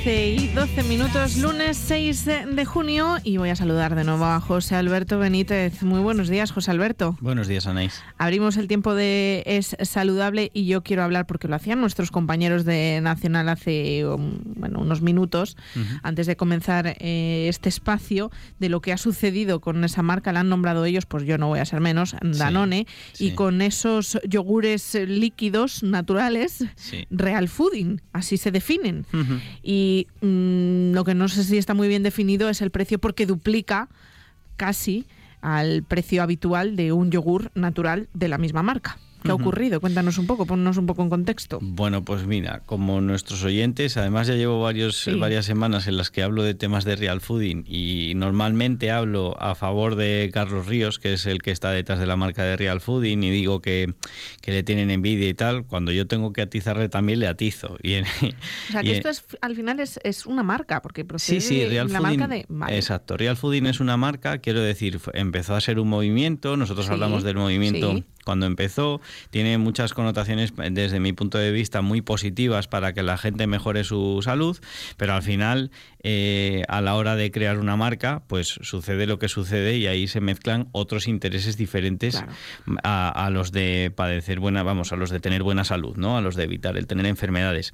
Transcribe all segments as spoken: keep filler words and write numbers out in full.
once y doce minutos, lunes seis de junio, y voy a saludar de nuevo a José Alberto Benítez. Muy buenos días, José Alberto. Buenos días, Anaís. Abrimos el tiempo de Es Saludable y yo quiero hablar, porque lo hacían nuestros compañeros de Nacional hace bueno, unos minutos, uh-huh. antes de comenzar eh, este espacio, de lo que ha sucedido con esa marca. La han nombrado ellos, pues yo no voy a ser menos, Danone, sí, y sí. con esos yogures líquidos naturales, sí. Real Fooding, así se definen. Uh-huh. Y mmm, lo que no sé si está muy bien definido es el precio, porque duplica casi al precio habitual de un yogur natural de la misma marca. ¿Qué ha ocurrido? Cuéntanos un poco, ponnos un poco en contexto. Bueno, pues mira, como nuestros oyentes, además ya llevo varios, sí. varias semanas en las que hablo de temas de Real Fooding, y normalmente hablo a favor de Carlos Ríos, que es el que está detrás de la marca de Real Fooding, y digo que, que le tienen envidia y tal. Cuando yo tengo que atizarle también le atizo. Y en, o sea, que esto en, es, al final es, es una marca, porque procede sí, sí, Real de la Fooding, marca de... Vale. Exacto, Real Fooding es una marca, quiero decir, empezó a ser un movimiento, nosotros sí, hablamos del movimiento... Sí. Cuando empezó, tiene muchas connotaciones desde mi punto de vista muy positivas para que la gente mejore su salud, pero al final eh, a la hora de crear una marca pues sucede lo que sucede, y ahí se mezclan otros intereses diferentes, claro. a, a los de padecer buena, vamos, a los de tener buena salud, ¿no? A los de evitar el tener enfermedades.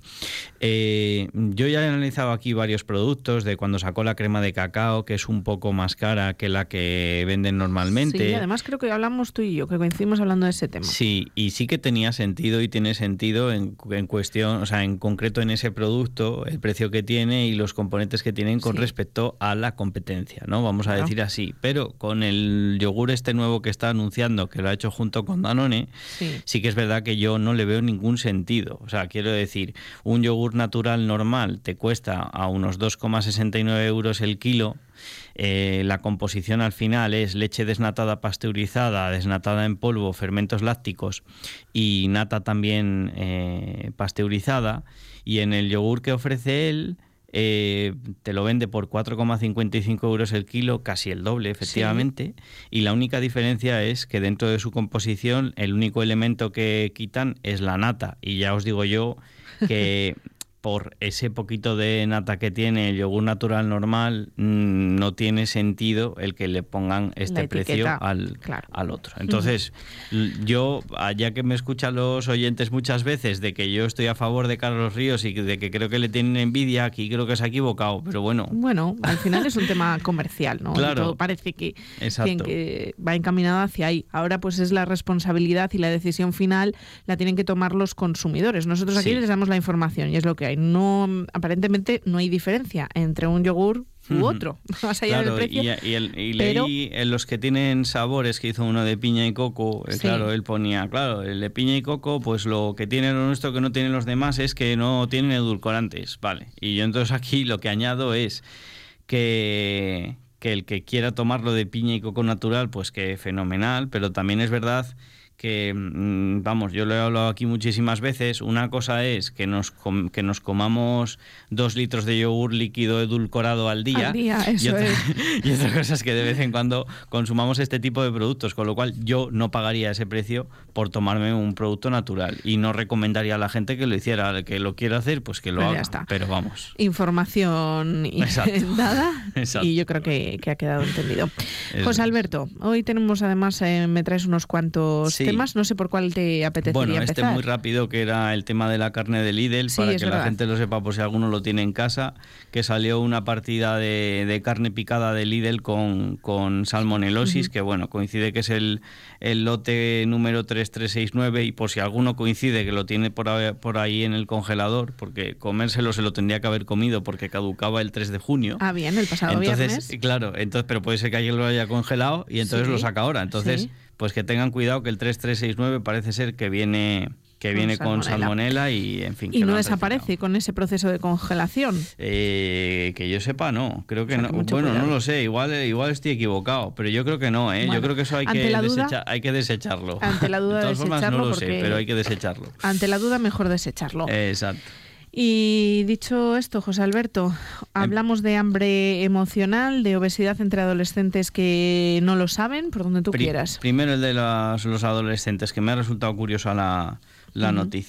Eh, yo ya he analizado aquí varios productos, de cuando sacó la crema de cacao, que es un poco más cara que la que venden normalmente. Sí, además creo que hablamos tú y yo, que coincidimos hablando de ese tema. Sí, y sí que tenía sentido y tiene sentido en, en cuestión, o sea, en concreto en ese producto, el precio que tiene y los componentes que tienen con sí. respecto a la competencia, ¿no? Vamos a claro. decir así. Pero con el yogur este nuevo que está anunciando, que lo ha hecho junto con Danone, sí. sí que es verdad que yo no le veo ningún sentido. O sea, quiero decir, un yogur natural normal te cuesta a unos dos coma sesenta y nueve euros el kilo. Eh, la composición al final es leche desnatada pasteurizada, desnatada en polvo, fermentos lácticos y nata también eh, pasteurizada, y en el yogur que ofrece él eh, te lo vende por cuatro coma cincuenta y cinco euros el kilo, casi el doble efectivamente, sí. y la única diferencia es que dentro de su composición el único elemento que quitan es la nata, y ya os digo yo que por ese poquito de nata que tiene el yogur natural normal, mmm, no tiene sentido el que le pongan este precio al, claro. al otro. Entonces, uh-huh. yo, ya que me escuchan los oyentes muchas veces de que yo estoy a favor de Carlos Ríos y de que creo que le tienen envidia, aquí creo que se ha equivocado, pero bueno. Bueno, al final es un tema comercial, ¿no? Claro. Y todo parece que, que, que va encaminado hacia ahí. Ahora pues es la responsabilidad y la decisión final la tienen que tomar los consumidores. Nosotros aquí sí. les damos la información y es lo que hay. No, aparentemente no hay diferencia entre un yogur u otro, más allá claro, del precio. Y, y, el, y pero... leí en los que tienen sabores, que hizo uno de piña y coco, sí. claro, él ponía, claro, el de piña y coco, pues lo que tiene lo nuestro que no tienen los demás es que no tienen edulcorantes, vale. Y yo entonces aquí lo que añado es que, que el que quiera tomarlo de piña y coco natural, pues que fenomenal, pero también es verdad que, vamos, yo lo he hablado aquí muchísimas veces, una cosa es que nos com- que nos comamos dos litros de yogur líquido edulcorado al día, al día eso y, otra, es. y otra cosa es que de vez en cuando consumamos este tipo de productos, con lo cual yo no pagaría ese precio por tomarme un producto natural, y no recomendaría a la gente que lo hiciera. El que lo quiera hacer, pues que lo pero haga, ya está. Pero vamos. Información dada Exacto. y yo creo que, que ha quedado entendido. Es, José Alberto, hoy tenemos además, eh, me traes unos cuantos sí. temas, no sé por cuál te apetecería bueno, empezar. Bueno, este muy rápido, que era el tema de la carne de Lidl, sí, para que verdad. la gente lo sepa por si alguno lo tiene en casa, que salió una partida de, de carne picada de Lidl con, con salmonelosis, uh-huh. que bueno, coincide que es el, el lote número tres tres seis nueve, y por si alguno coincide que lo tiene por ahí, por ahí en el congelador, porque comérselo se lo tendría que haber comido porque caducaba el tres de junio. Ah, bien, el pasado entonces, viernes. Claro, entonces, pero puede ser que alguien lo haya congelado y entonces sí. lo saca ahora. Entonces, sí. pues que tengan cuidado, que el tres tres seis nueve parece ser que viene... que viene con salmonela y, en fin... ¿Y no desaparece con ese proceso de congelación? Eh, que yo sepa, no. Creo que, o sea, que no. Bueno, cuidado. no lo sé. Igual igual estoy equivocado, pero yo creo que no, ¿eh? Bueno, yo creo que eso hay que, duda, desecha, hay que desecharlo. Ante la duda, de todas desecharlo formas, no lo porque sé, pero hay que desecharlo. Ante la duda, mejor desecharlo. Eh, exacto. Y dicho esto, José Alberto, hablamos de hambre emocional, de obesidad entre adolescentes que no lo saben, por donde tú Pri- quieras. Primero el de los, los adolescentes, que me ha resultado curiosa la, la uh-huh. noticia.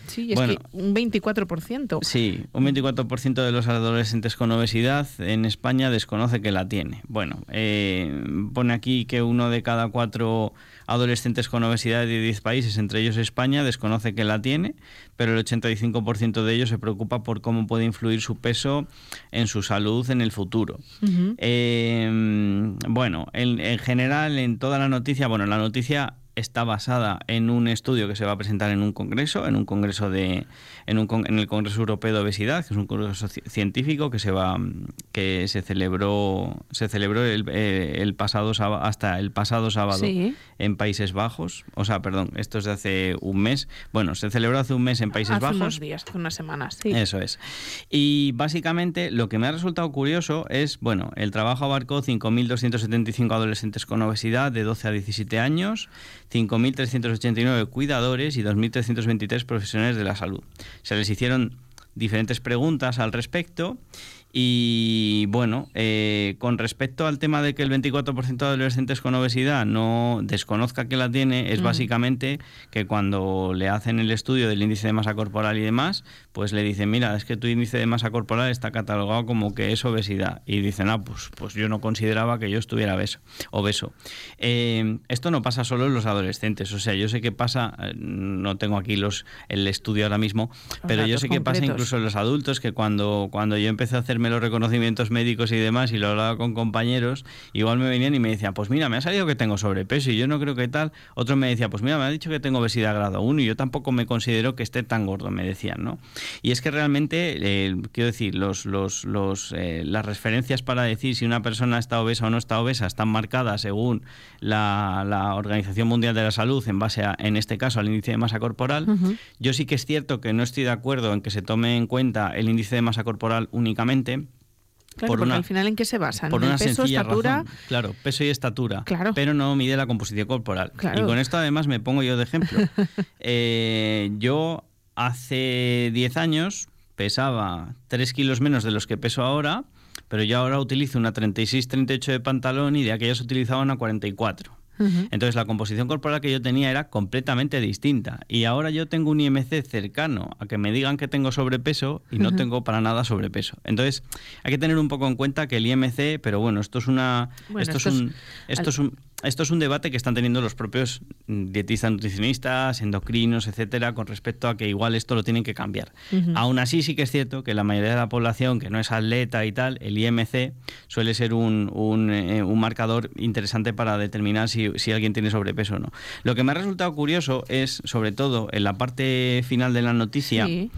Sí, es bueno, que un veinticuatro por ciento. Sí, un veinticuatro por ciento de los adolescentes con obesidad en España desconoce que la tiene. Bueno, eh, pone aquí que uno de cada cuatro adolescentes con obesidad de diez países, entre ellos España, desconoce que la tiene, pero el ochenta y cinco por ciento de ellos se preocupa por cómo puede influir su peso en su salud en el futuro. Uh-huh. Eh, bueno, en, en general, en toda la noticia, bueno, la noticia está basada en un estudio que se va a presentar en un congreso, en un congreso de, en un en el Congreso Europeo de Obesidad, que es un congreso científico que se va, que se celebró, se celebró el, el pasado sábado, hasta el pasado sábado sí. en Países Bajos, o sea, perdón, esto es de hace un mes, bueno, se celebró hace un mes en Países hace Bajos. Hace unos días, hace unas semanas, sí. Eso es. Y básicamente lo que me ha resultado curioso es, bueno, el trabajo abarcó cinco mil doscientos setenta y cinco adolescentes con obesidad de doce a diecisiete años, cinco mil trescientos ochenta y nueve cuidadores y dos mil trescientos veintitrés profesionales de la salud. Se les hicieron diferentes preguntas al respecto y, bueno, eh, con respecto al tema de que el veinticuatro por ciento de adolescentes con obesidad no desconozca que la tiene, es mm. básicamente que cuando le hacen el estudio del índice de masa corporal y demás, pues le dicen, mira, es que tu índice de masa corporal está catalogado como que es obesidad. Y dicen, ah, pues, pues yo no consideraba que yo estuviera obeso. obeso. Eh, esto no pasa solo en los adolescentes, o sea, yo sé que pasa, no tengo aquí los el estudio ahora mismo, los pero yo sé que concretos. Pasa incluso en los adultos, que cuando, cuando yo empecé a hacerme los reconocimientos médicos y demás y lo hablaba con compañeros, igual me venían y me decían, pues mira, me ha salido que tengo sobrepeso y yo no creo que tal. Otro me decía, pues mira, me ha dicho que tengo obesidad grado uno y yo tampoco me considero que esté tan gordo, me decían, ¿no? Y es que realmente, eh, quiero decir, los, los, los, eh, las referencias para decir si una persona está obesa o no está obesa están marcadas según la, la Organización Mundial de la Salud en base a, en este caso, al índice de masa corporal. Uh-huh. Yo sí que es cierto que no estoy de acuerdo en que se tome en cuenta el índice de masa corporal únicamente. Claro, por porque una, al final, ¿en qué se basan? Por ¿En una el peso, sencilla estatura? razón. Claro, peso y estatura, claro. pero no mide la composición corporal. Claro. Y con esto además me pongo yo de ejemplo. eh, yo hace diez años pesaba tres kilos menos de los que peso ahora, pero yo ahora utilizo una treinta y seis treinta y ocho de pantalón y de aquellas utilizaba una cuarenta y cuatro. Uh-huh. Entonces la composición corporal que yo tenía era completamente distinta y ahora yo tengo un I M C cercano a que me digan que tengo sobrepeso y no uh-huh. tengo para nada sobrepeso. Entonces hay que tener un poco en cuenta que el I M C, pero bueno, esto es una bueno, esto, esto es un esto al... es un Esto es un debate que están teniendo los propios dietistas, nutricionistas, endocrinos, etcétera, con respecto a que igual esto lo tienen que cambiar. Uh-huh. Aún así sí que es cierto que la mayoría de la población que no es atleta y tal, el I M C suele ser un, un, eh, un marcador interesante para determinar si, si alguien tiene sobrepeso o no. Lo que me ha resultado curioso es, sobre todo, en la parte final de la noticia, sí.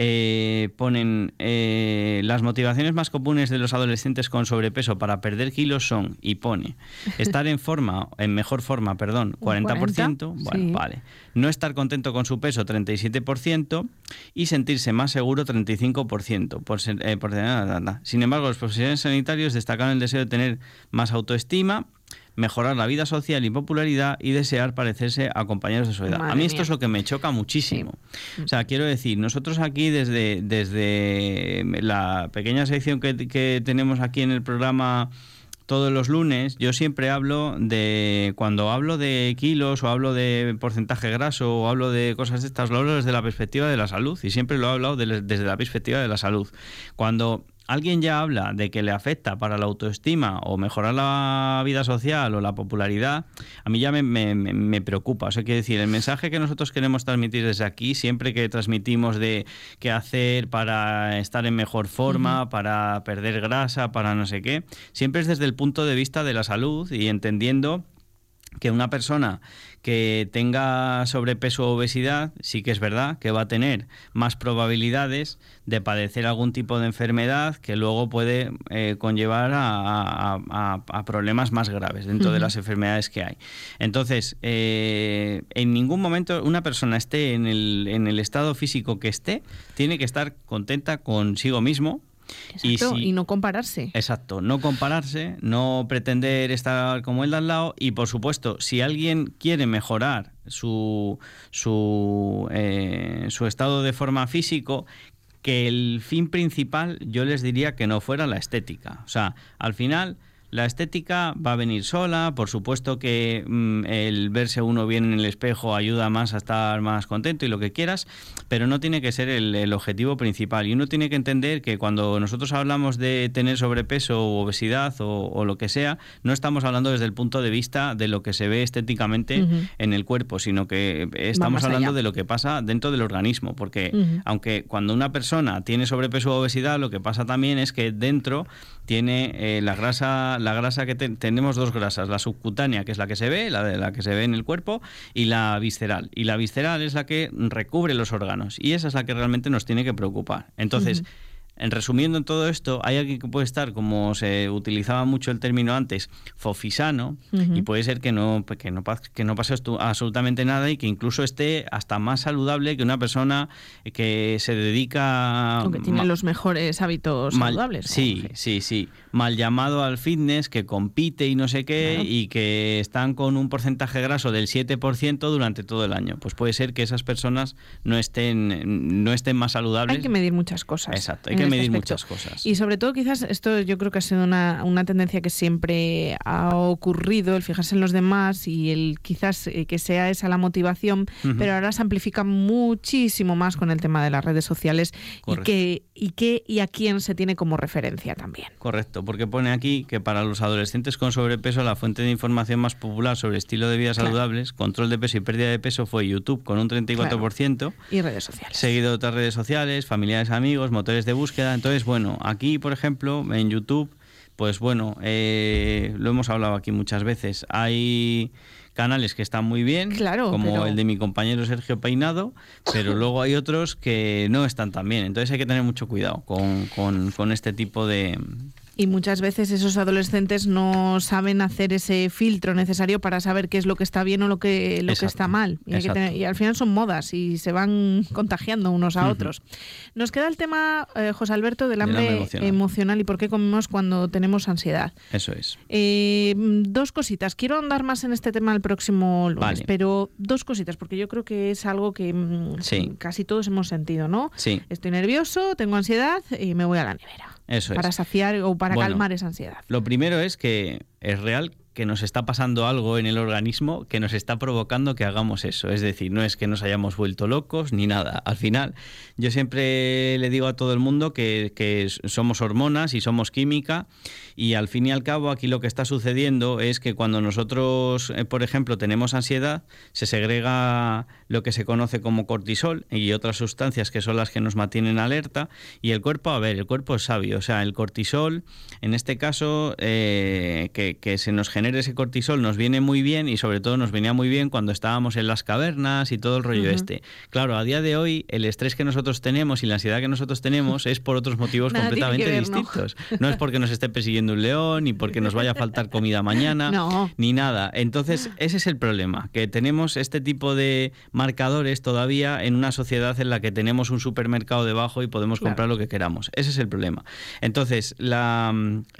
eh, ponen eh, las motivaciones más comunes de los adolescentes con sobrepeso para perder kilos son, y pone, estar en forma en mejor forma, perdón, cuarenta por ciento, cuarenta, bueno, sí. vale. No estar contento con su peso, treinta y siete por ciento, y sentirse más seguro, treinta y cinco por ciento. Por, eh, por, sin embargo, los profesionales sanitarios destacaron el deseo de tener más autoestima, mejorar la vida social y popularidad y desear parecerse a compañeros de su edad. Madre a mí esto mía. es lo que me choca muchísimo. Sí. O sea, quiero decir, nosotros aquí desde, desde la pequeña sección que, que tenemos aquí en el programa todos los lunes, yo siempre hablo de, cuando hablo de kilos o hablo de porcentaje graso o hablo de cosas de estas, lo hablo desde la perspectiva de la salud y siempre lo he hablado de, desde la perspectiva de la salud. Cuando alguien ya habla de que le afecta para la autoestima o mejorar la vida social o la popularidad, a mí ya me, me, me preocupa. O sea, quiero decir, el mensaje que nosotros queremos transmitir desde aquí, siempre que transmitimos de qué hacer para estar en mejor forma, uh-huh. para perder grasa, para no sé qué, siempre es desde el punto de vista de la salud y entendiendo que una persona que tenga sobrepeso o obesidad, sí que es verdad que va a tener más probabilidades de padecer algún tipo de enfermedad que luego puede eh, conllevar a, a, a, a problemas más graves dentro uh-huh. de las enfermedades que hay. Entonces, eh, en ningún momento una persona esté en el, en el estado físico que esté, tiene que estar contenta consigo mismo. Exacto, y, si, y no compararse. Exacto, no compararse, no pretender estar como el de al lado y, por supuesto, si alguien quiere mejorar su, su, eh, su estado de forma físico, que el fin principal yo les diría que no fuera la estética. O sea, al final La estética va a venir sola, por supuesto que mmm, el verse uno bien en el espejo ayuda más a estar más contento y lo que quieras, pero no tiene que ser el, el objetivo principal. Y uno tiene que entender que cuando nosotros hablamos de tener sobrepeso o obesidad o, o lo que sea, no estamos hablando desde el punto de vista de lo que se ve estéticamente uh-huh. en el cuerpo, sino que estamos hablando allá. de lo que pasa dentro del organismo, porque uh-huh. aunque cuando una persona tiene sobrepeso o obesidad, lo que pasa también es que dentro tiene eh, la grasa, la grasa que te, tenemos dos grasas, la subcutánea, que es la que se ve, la de la que se ve en el cuerpo, y la visceral. Y la visceral es la que recubre los órganos, y esa es la que realmente nos tiene que preocupar. Entonces, uh-huh. en resumiendo en todo esto, hay alguien que puede estar, como se utilizaba mucho el término antes, fofisano, uh-huh. y puede ser que no, que no, que no pase absolutamente nada y que incluso esté hasta más saludable que una persona que se dedica... O que tiene ma- los mejores hábitos mal, saludables. Sí, sí, sí. Mal llamado al fitness, que compite y no sé qué, claro. y que están con un porcentaje graso del siete por ciento durante todo el año. Pues puede ser que esas personas no estén, no estén más saludables. Hay que medir muchas cosas. Exacto, hay que medir este muchas cosas. Y sobre todo quizás esto yo creo que ha sido una, una tendencia que siempre ha ocurrido, el fijarse en los demás y el quizás eh, que sea esa la motivación, uh-huh. pero ahora se amplifica muchísimo más con el tema de las redes sociales y que, y que y a quién se tiene como referencia también. Correcto, porque pone aquí que para los adolescentes con sobrepeso la fuente de información más popular sobre estilo de vida saludables, claro. control de peso y pérdida de peso fue YouTube con un treinta y cuatro por ciento. Claro. Y redes sociales. Seguido de otras redes sociales, familiares, amigos, motores de búsqueda. Entonces, bueno, aquí, por ejemplo, en YouTube, pues bueno, eh, lo hemos hablado aquí muchas veces, hay canales que están muy bien, claro, como pero... el de mi compañero Sergio Peinado, pero luego hay otros que no están tan bien. Entonces hay que tener mucho cuidado con, con, con este tipo de... Y muchas veces esos adolescentes no saben hacer ese filtro necesario para saber qué es lo que está bien o lo que, lo que está mal. Y, hay que tener, y al final son modas y se van contagiando unos a uh-huh. otros. Nos queda el tema, eh, José Alberto, del hambre, hambre emocional. emocional y por qué comemos cuando tenemos ansiedad. Eso es. Eh, dos cositas. Quiero ahondar más en este tema el próximo lunes, vale. pero dos cositas, porque yo creo que es algo que sí. casi todos hemos sentido, ¿no? Sí. Estoy nervioso, tengo ansiedad y me voy a la nevera. Eso para es. saciar o para bueno, calmar esa ansiedad. Lo primero es que es real que nos está pasando algo en el organismo que nos está provocando que hagamos eso. Es decir, no es que nos hayamos vuelto locos ni nada. Al final, yo siempre le digo a todo el mundo que, que somos hormonas y somos química y al fin y al cabo aquí lo que está sucediendo es que cuando nosotros, eh, por ejemplo, tenemos ansiedad, se segrega lo que se conoce como cortisol y otras sustancias que son las que nos mantienen alerta y el cuerpo, a ver, el cuerpo es sabio. O sea, el cortisol, en este caso, eh, que, que se nos genera ese cortisol nos viene muy bien y sobre todo nos venía muy bien cuando estábamos en las cavernas y todo el rollo uh-huh. este. Claro, a día de hoy el estrés que nosotros tenemos y la ansiedad que nosotros tenemos es por otros motivos Nada completamente ver, distintos. ¿No? no es porque nos esté persiguiendo un león, ni porque nos vaya a faltar comida mañana, no. ni nada. Entonces ese es el problema, que tenemos este tipo de marcadores todavía en una sociedad en la que tenemos un supermercado debajo y podemos claro. comprar lo que queramos. Ese es el problema. Entonces la,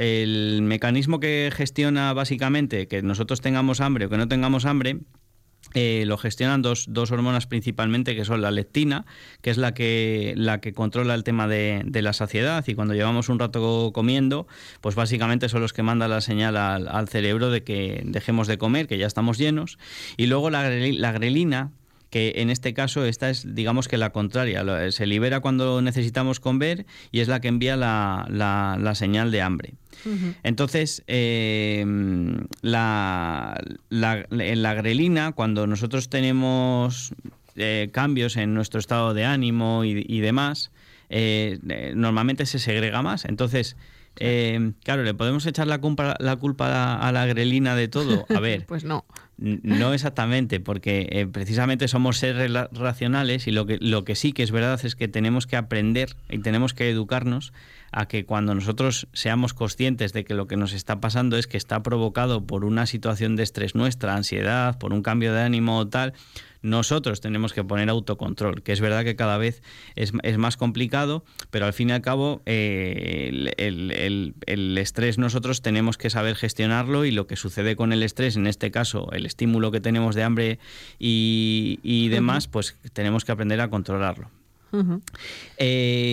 el mecanismo que gestiona básicamente que nosotros tengamos hambre o que no tengamos hambre, eh, lo gestionan dos, dos hormonas principalmente, que son la leptina, que es la que, la que controla el tema de, de la saciedad, y cuando llevamos un rato comiendo, pues básicamente son los que mandan la señal al, al cerebro de que dejemos de comer, que ya estamos llenos, y luego la, la grelina, que en este caso esta es, digamos que la contraria, se libera cuando necesitamos comer y es la que envía la, la, la señal de hambre. Uh-huh. Entonces, eh, la, la, en la grelina, cuando nosotros tenemos eh, cambios en nuestro estado de ánimo y, y demás, eh, normalmente se segrega más. Entonces, Eh, claro, ¿le podemos echar la culpa, la culpa a la grelina de todo? A ver, pues no. No exactamente, porque eh, precisamente somos seres racionales y lo que, lo que sí que es verdad es que tenemos que aprender y tenemos que educarnos a que cuando nosotros seamos conscientes de que lo que nos está pasando es que está provocado por una situación de estrés nuestra, ansiedad, por un cambio de ánimo o tal, nosotros tenemos que poner autocontrol, que es verdad que cada vez es, es más complicado, pero al fin y al cabo eh, el, el, el, el estrés nosotros tenemos que saber gestionarlo, y lo que sucede con el estrés, en este caso el estímulo que tenemos de hambre y, y demás, uh-huh. pues tenemos que aprender a controlarlo. Uh-huh. Eh,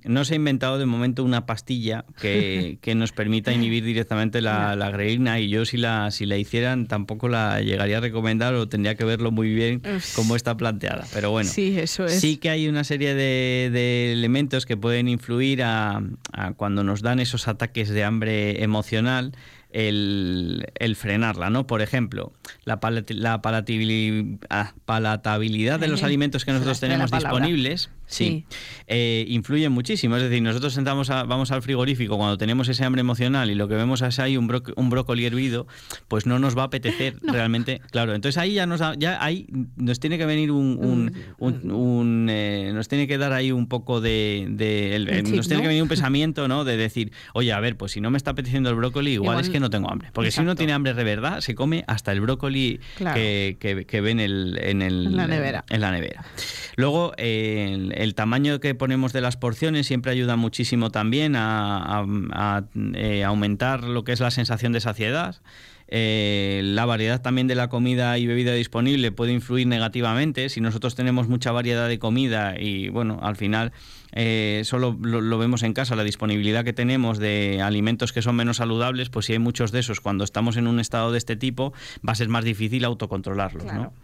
no se ha inventado de momento una pastilla que, que nos permita inhibir directamente la, la grelina, y yo si la, si la hicieran tampoco la llegaría a recomendar, o tendría que verlo muy bien cómo está planteada. Pero bueno, sí, eso es. Sí que hay una serie de, de elementos que pueden influir a, a cuando nos dan esos ataques de hambre emocional, el, el frenarla, ¿no? Por ejemplo, la, palat la palatabilidad, ah, palatabilidad de los alimentos que nosotros tenemos disponibles, sí, sí. Eh, influye muchísimo. Es decir, nosotros sentamos a, vamos al frigorífico cuando tenemos ese hambre emocional y lo que vemos es ahí un, bro un brócoli hervido, pues no nos va a apetecer no. realmente. Claro, entonces ahí ya nos da, ya ahí nos tiene que venir un, un, un, un eh, nos tiene que dar ahí un poco de, de el, el chip, nos tiene ¿no? que venir un pensamiento, ¿no? De decir, oye, a ver, pues si no me está apeteciendo el brócoli, igual, igual es que no tengo hambre. Porque exacto. si uno tiene hambre de verdad, se come hasta el brócoli claro. que, que, que ve en, el, en, el, en la nevera. En la nevera. Luego, eh, el, el tamaño que ponemos de las porciones siempre ayuda muchísimo también a, a, a eh, aumentar lo que es la sensación de saciedad. Eh, la variedad también de la comida y bebida disponible puede influir negativamente. Si nosotros tenemos mucha variedad de comida y, bueno, al final eh, solo lo, lo vemos en casa, la disponibilidad que tenemos de alimentos que son menos saludables, pues si hay muchos de esos, cuando estamos en un estado de este tipo, va a ser más difícil autocontrolarlos, claro. ¿no?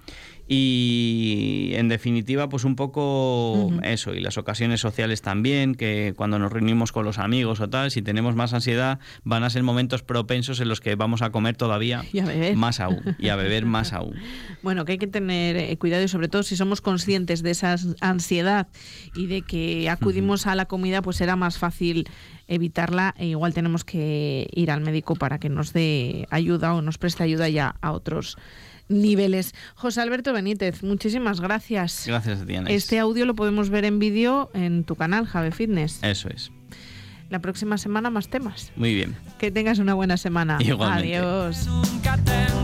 Y en definitiva, pues un poco uh-huh. eso, y las ocasiones sociales también, que cuando nos reunimos con los amigos o tal, si tenemos más ansiedad, van a ser momentos propensos en los que vamos a comer todavía y a beber. más aún, y a beber más aún. Bueno, que hay que tener eh, cuidado, y sobre todo si somos conscientes de esa ansiedad y de que acudimos uh-huh. a la comida, pues será más fácil evitarla, e igual tenemos que ir al médico para que nos dé ayuda o nos preste ayuda ya a otros niveles. José Alberto Benítez, muchísimas gracias. Gracias a ti, Anais. Este audio lo podemos ver en vídeo en tu canal, Jave Fitness. Eso es. La próxima semana más temas. Muy bien. Que tengas una buena semana. Igualmente. Adiós.